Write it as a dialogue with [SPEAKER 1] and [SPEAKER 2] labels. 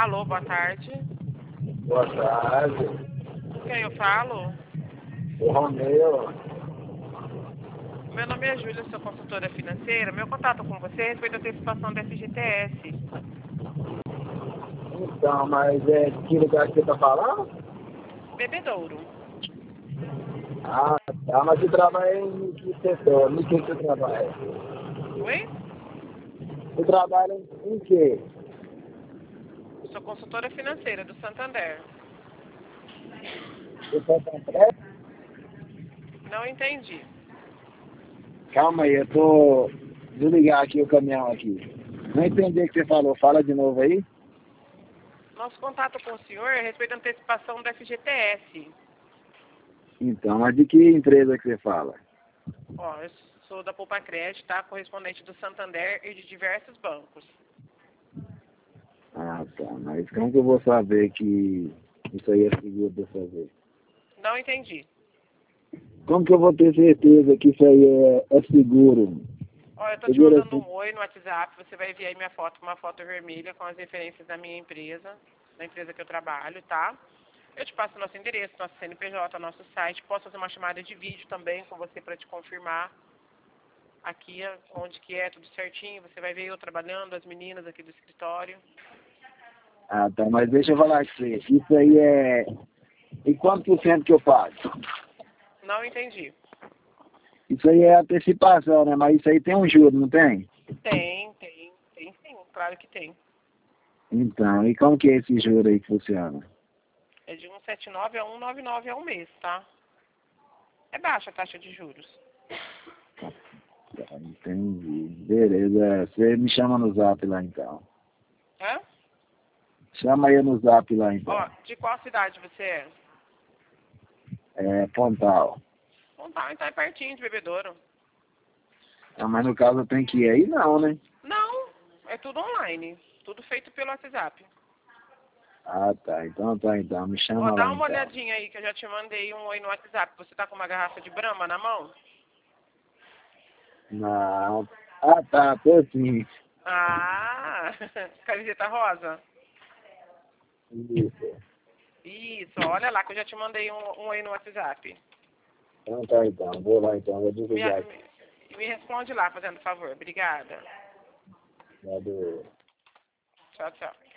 [SPEAKER 1] Alô, boa tarde.
[SPEAKER 2] Boa tarde.
[SPEAKER 1] Quem eu falo?
[SPEAKER 2] O Romeu.
[SPEAKER 1] Meu nome é Júlia, sou consultora financeira. Meu contato com você é a respeito da antecipação da FGTS.
[SPEAKER 2] Então, mas é de que lugar que você está falando?
[SPEAKER 1] Bebedouro.
[SPEAKER 2] Ah, tá. Mas você trabalha em que setor? Em que você trabalha?
[SPEAKER 1] Oi?
[SPEAKER 2] Você trabalha em quê?
[SPEAKER 1] Sou consultora financeira do Santander.
[SPEAKER 2] Você está empresa?
[SPEAKER 1] Não entendi.
[SPEAKER 2] Calma aí, eu tô... desligar aqui o caminhão aqui. Não entendi o que você falou. Fala de novo aí.
[SPEAKER 1] Nosso contato com o senhor é a respeito da antecipação da FGTS.
[SPEAKER 2] Então, mas de que empresa que você fala?
[SPEAKER 1] Ó, eu sou da Poupa Crédito, tá? Correspondente do Santander e de diversos bancos.
[SPEAKER 2] Ah, tá. Mas como que eu vou saber que isso aí é seguro de eu fazer?
[SPEAKER 1] Não entendi.
[SPEAKER 2] Como que eu vou ter certeza que isso aí é seguro?
[SPEAKER 1] Ó, eu tô te
[SPEAKER 2] Seguro
[SPEAKER 1] mandando
[SPEAKER 2] assim?
[SPEAKER 1] um oi no WhatsApp, você vai ver aí minha foto, uma foto vermelha com as referências da minha empresa, da empresa que eu trabalho, tá? Eu te passo nosso endereço, nosso CNPJ, nosso site, posso fazer uma chamada de vídeo também com você para te confirmar aqui onde que é, tudo certinho, você vai ver eu trabalhando, as meninas aqui do escritório.
[SPEAKER 2] Ah, tá. Mas deixa eu falar com você. Isso aí é... E quanto por cento que eu pago?
[SPEAKER 1] Não entendi.
[SPEAKER 2] Isso aí é antecipação, né? Mas isso aí tem um juro, não tem?
[SPEAKER 1] Tem sim, claro que tem.
[SPEAKER 2] Então, e como que é esse juro aí que funciona?
[SPEAKER 1] É de 179 a 199 ao mês, tá? É baixa a taxa de juros.
[SPEAKER 2] Tá, entendi. Beleza. Você me chama no zap lá então.
[SPEAKER 1] Hã?
[SPEAKER 2] Chama aí no zap lá então.
[SPEAKER 1] Ó, de qual cidade você é?
[SPEAKER 2] É Pontal.
[SPEAKER 1] Então tá, então é pertinho de Bebedouro.
[SPEAKER 2] Ah, mas no caso eu tenho que ir aí não, né?
[SPEAKER 1] Não, é tudo online. Tudo feito pelo WhatsApp.
[SPEAKER 2] Ah, tá. Então tá, então. Me
[SPEAKER 1] Ó,
[SPEAKER 2] chama
[SPEAKER 1] dá
[SPEAKER 2] lá
[SPEAKER 1] uma
[SPEAKER 2] então.
[SPEAKER 1] olhadinha aí que eu já te mandei um oi no WhatsApp. Você tá com uma garrafa de Brahma na mão?
[SPEAKER 2] Não. Ah, tá. Tô sim.
[SPEAKER 1] Ah, camiseta rosa?
[SPEAKER 2] Isso.
[SPEAKER 1] Isso, olha lá que eu já te mandei um oi no WhatsApp.
[SPEAKER 2] Então tá, então. Vou lá então. Vou
[SPEAKER 1] Me,
[SPEAKER 2] desligar aqui.
[SPEAKER 1] me responde lá, fazendo favor. Obrigada.
[SPEAKER 2] Valeu.
[SPEAKER 1] Tchau, tchau.